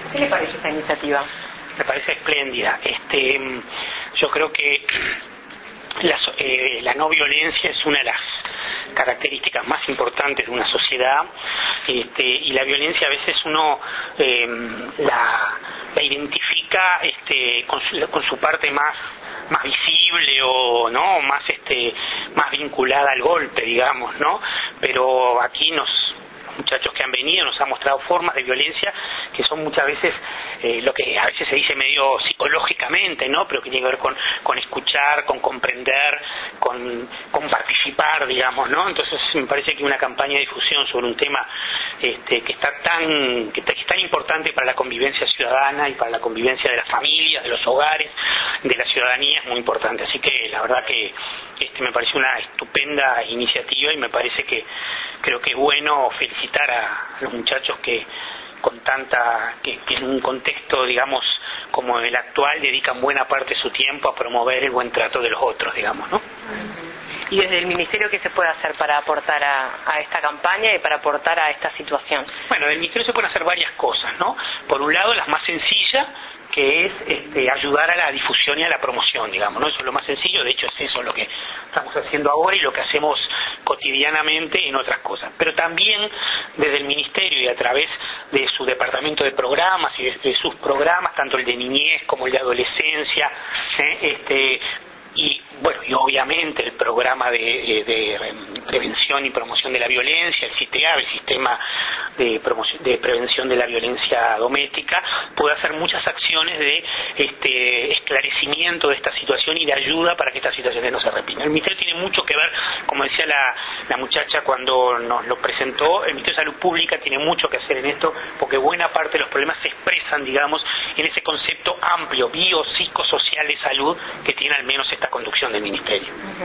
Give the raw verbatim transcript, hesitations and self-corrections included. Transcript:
¿Qué le parece esta iniciativa? Me parece espléndida. Este, yo creo que la, eh, la no violencia es una de las características más importantes de una sociedad, este, y la violencia a veces uno eh, la, la identifica este, con, su, con su parte más más visible o no más este más vinculada al golpe, digamos, ¿no? Pero aquí nos muchachos que han venido nos han mostrado formas de violencia que son muchas veces eh, lo que a veces se dice medio psicológicamente, ¿no? Pero que tiene que ver con, con escuchar, con comprender, con, con participar, digamos, ¿no? Entonces me parece que una campaña de difusión sobre un tema este, que está tan que, que es tan importante para la convivencia ciudadana y para la convivencia de las familias, de los hogares, de la ciudadanía, es muy importante. Así que la verdad que este, me parece una estupenda iniciativa y me parece que creo que es bueno felicitar a los muchachos que con tanta que, que en un contexto digamos como el actual dedican buena parte de su tiempo a promover el buen trato de los otros, digamos, ¿no? Y desde el Ministerio, ¿qué se puede hacer para aportar a, a esta campaña y para aportar a esta situación? Bueno, del Ministerio se pueden hacer varias cosas, ¿no? Por un lado, las más sencillas, que es este, ayudar a la difusión y a la promoción, digamos, ¿no? Eso es lo más sencillo, de hecho es eso lo que estamos haciendo ahora y lo que hacemos cotidianamente en otras cosas. Pero también desde el Ministerio y a través de su departamento de programas y de, de sus programas, tanto el de niñez como el de adolescencia, ¿eh? este y bueno, y obviamente el programa de, de, de prevención y promoción de la violencia, el CITEA, el Sistema de, promoción, de Prevención de la Violencia Doméstica, puede hacer muchas acciones de este esclarecimiento de esta situación y de ayuda para que estas situaciones no se repitan. El Ministerio tiene mucho que ver, como decía la, la muchacha cuando nos lo presentó, el Ministerio de Salud Pública tiene mucho que hacer en esto, porque buena parte de los problemas se expresan, digamos, en ese concepto amplio, biopsicosocial de salud que tiene al menos esta conducción del Ministerio.